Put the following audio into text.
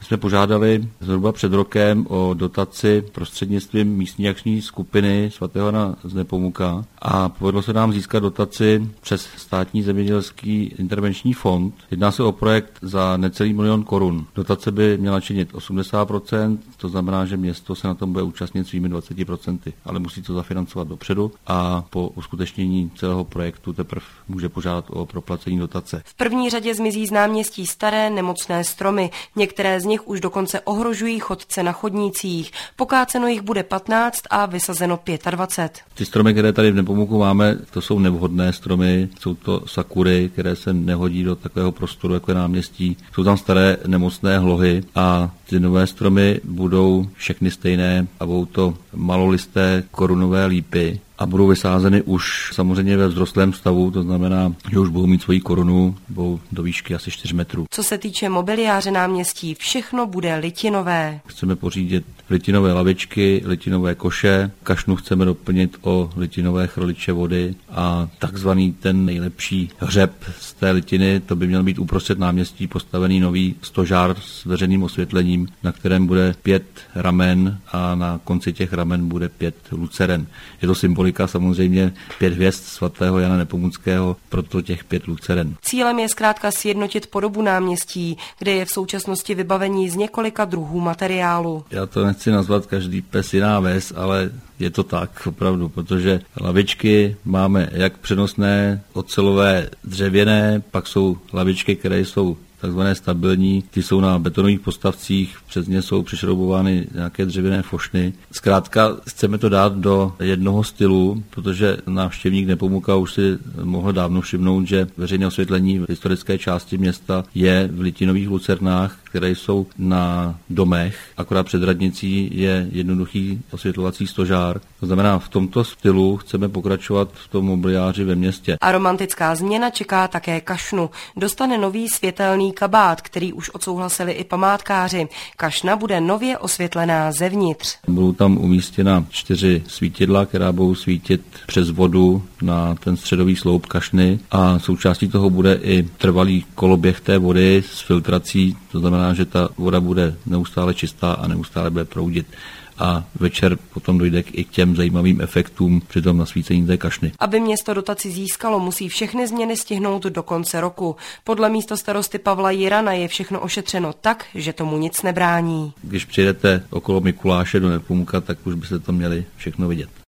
jsme požádali zhruba před rokem o dotaci prostřednictvím místní akční skupiny svatého Jana z Nepomuka a povedlo se nám získat dotaci přes státní zemědělský intervenční fond. Jedná se o projekt za necelý 1 milion korun. Dotace by měla činit 80%, to znamená, že město se na tom bude účastnit svými 20%, ale musí to zafinancovat dopředu a po uskutečnění celého projektu teprve může požádat o proplacení dotace. V první řadě zmizí z náměstí staré nemocné stromy. Některé z nich už dokonce ohrožují chodce na chodnících. Pokáceno jich bude 15 a vysazeno 25. Ty stromy, které tady v Nepomuku máme, to jsou nevhodné stromy, jsou to sakury, které se nehodí do takového prostoru, jako je náměstí. Jsou tam staré nemocné hlohy a ty nové stromy budou všechny stejné a budou to malolisté korunové lípy a budou vysázeny už samozřejmě ve vzrostlém stavu, to znamená, že už budou mít svoji korunu, budou do výšky asi 4 metrů. Co se týče mobiliáře náměstí, všechno bude litinové. Chceme pořídit litinové lavičky, litinové koše, kašnu chceme doplnit o litinové chrliče vody a takzvaný ten nejlepší hřeb z té litiny, to by měl být uprostřed náměstí postavený nový stožár s veřejným osvětlením, na kterém bude 5 ramen a na konci těch ramen bude 5 luceren. Je to symbolika samozřejmě 5 hvězd svatého Jana Nepomuckého, proto těch 5 luceren. Cílem je zkrátka sjednotit podobu náměstí, kde je v současnosti vybavení z několika druhů materiálu. Já to nechci nazvat každý pes jiná ves, ale je to tak opravdu, protože lavičky máme jak přenosné, ocelové, dřevěné, pak jsou lavičky, které jsou takzvané stabilní, ty jsou na betonových postavcích, přes ně jsou přišroubovány nějaké dřevěné fošny. Zkrátka chceme to dát do jednoho stylu, protože návštěvník Nepomuka už si mohl dávno všimnout, že veřejné osvětlení v historické části města je v litinových lucernách, které jsou na domech, akorát před radnicí je jednoduchý osvětlovací stožár. To znamená, v tomto stylu chceme pokračovat v tom mobiliáři ve městě. A romantická změna čeká také kašnu. Dostane nový světelný kabát, který už odsouhlasili i památkáři. Kašna bude nově osvětlená zevnitř. Budou tam umístěna 4 svítidla, která budou svítit přes vodu na ten středový sloup kašny a součástí toho bude i trvalý koloběh té vody s filtrací, to znamená, že ta voda bude neustále čistá a neustále bude proudit. A večer potom dojde i k těm zajímavým efektům při tom nasvícení té kašny. Aby město dotaci získalo, musí všechny změny stihnout do konce roku. Podle místostarosty Pavla Jirana je všechno ošetřeno tak, že tomu nic nebrání. Když přijedete okolo Mikuláše do Nepomuka, tak už byste to měli všechno vidět.